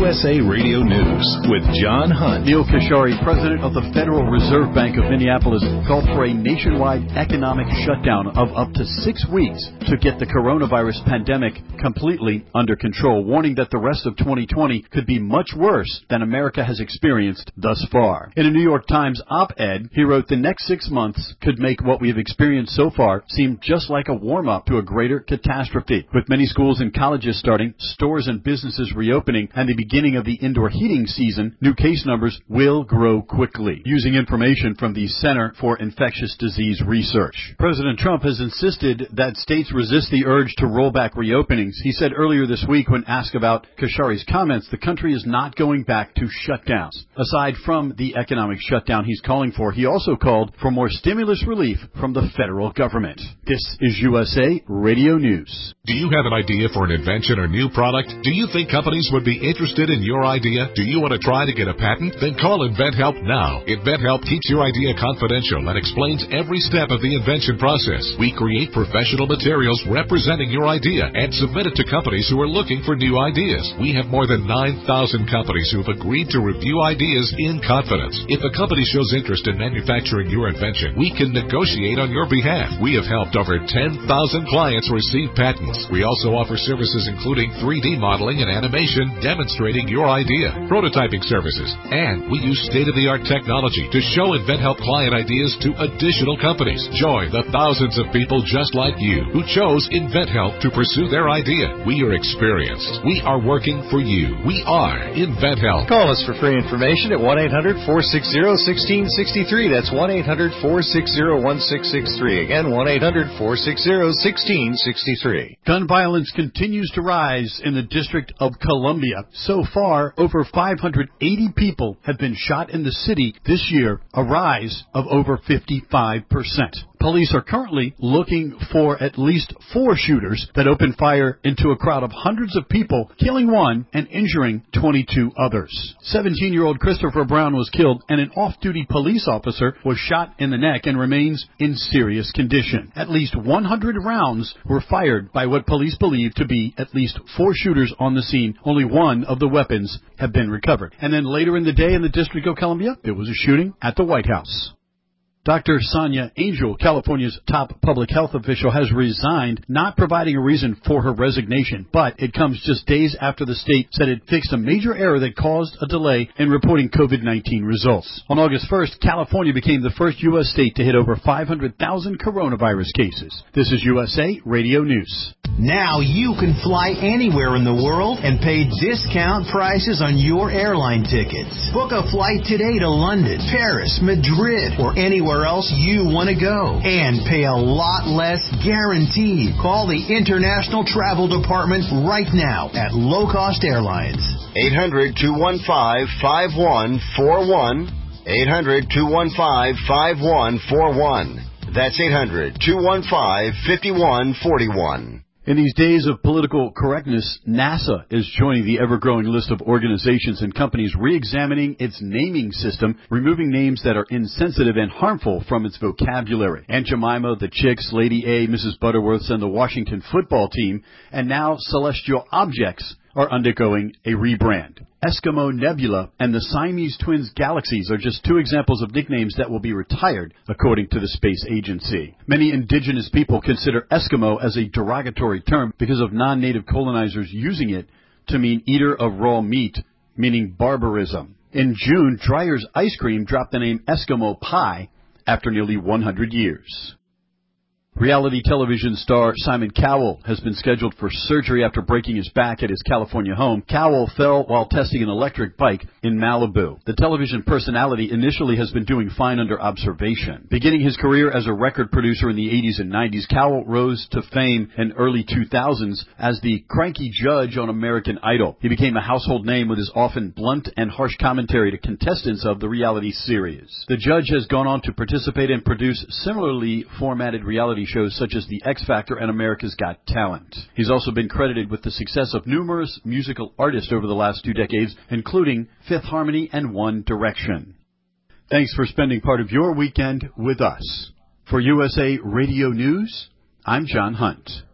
USA Radio News with John Hunt. Neil Kashari, president of the Federal Reserve Bank of Minneapolis, called for a nationwide economic shutdown of up to 6 weeks to get the coronavirus pandemic completely under control, warning that the rest of 2020 could be much worse than America has experienced thus far. In a New York Times op-ed, he wrote, "The next 6 months could make what we have experienced so far seem just like a warm-up to a greater catastrophe. With many schools and colleges starting, stores and businesses reopening, and the beginning of the indoor heating season, new case numbers will grow quickly." Using information from the Center for Infectious Disease Research, President Trump has insisted that states resist the urge to roll back reopenings. He said earlier this week when asked about Kashari's comments, the country is not going back to shutdowns. Aside from the economic shutdown he's calling for, he also called for more stimulus relief from the federal government. This is USA Radio News. Do you have an idea for an invention or new product? Do you think companies would be interested in your idea? Do you want to try to get a patent? Then call InventHelp now. InventHelp keeps your idea confidential and explains every step of the invention process. We create professional materials representing your idea and submit it to companies who are looking for new ideas. We have more than 9,000 companies who have agreed to review ideas in confidence. If a company shows interest in manufacturing your invention, we can negotiate on your behalf. We have helped over 10,000 clients receive patents. We also offer services including 3D modeling and animation demonstrating your idea, prototyping services, and we use state-of-the-art technology to show InventHelp client ideas to additional companies. Join the thousands of people just like you who chose InventHelp to pursue their idea. We are experienced. We are working for you. We are InventHelp. Call us for free information at 1-800-460-1663. That's 1-800-460-1663. Again, 1-800-460-1663. Gun violence continues to rise in the District of Columbia. So far, over 580 people have been shot in the city this year, a rise of over 55%. Police are currently looking for at least 4 shooters that opened fire into a crowd of hundreds of people, killing 1 and injuring 22 others. 17-year-old Christopher Brown was killed, and an off-duty police officer was shot in the neck and remains in serious condition. At least 100 rounds were fired by what police believe to be at least 4 shooters on the scene. Only 1 of the weapons have been recovered. And then later in the day in the District of Columbia, there was a shooting at the White House. Dr. Sonia Angel, California's top public health official, has resigned, not providing a reason for her resignation, but it comes just days after the state said it fixed a major error that caused a delay in reporting COVID-19 results. On August 1st, California became the first U.S. state to hit over 500,000 coronavirus cases. This is USA Radio News. Now you can fly anywhere in the world and pay discount prices on your airline tickets. Book a flight today to London, Paris, Madrid, or anywhere else you want to go, and pay a lot less guaranteed. Call the International Travel Department right now at Low Cost Airlines. 800-215-5141. 800-215-5141. That's 800-215-5141. In these days of political correctness, NASA is joining the ever-growing list of organizations and companies re-examining its naming system, removing names that are insensitive and harmful from its vocabulary. Aunt Jemima, the Chicks, Lady A, Mrs. Butterworths, and the Washington football team, and now Celestial Objects are undergoing a rebrand. Eskimo Nebula and the Siamese Twins Galaxies are just 2 examples of nicknames that will be retired, according to the space agency. Many indigenous people consider Eskimo as a derogatory term because of non-native colonizers using it to mean eater of raw meat, meaning barbarism. In June, Dreyer's Ice Cream dropped the name Eskimo Pie after nearly 100 years. Reality television star Simon Cowell has been scheduled for surgery after breaking his back at his California home. Cowell fell while testing an electric bike in Malibu. The television personality initially has been doing fine under observation. Beginning his career as a record producer in the 80s and 90s, Cowell rose to fame in early 2000s as the cranky judge on American Idol. He became a household name with his often blunt and harsh commentary to contestants of the reality series. The judge has gone on to participate and produce similarly formatted reality shows such as The X Factor and America's Got Talent. He's also been credited with the success of numerous musical artists over the last 2 decades, including Fifth Harmony and One Direction. Thanks for spending part of your weekend with us. For USA Radio News, I'm John Hunt.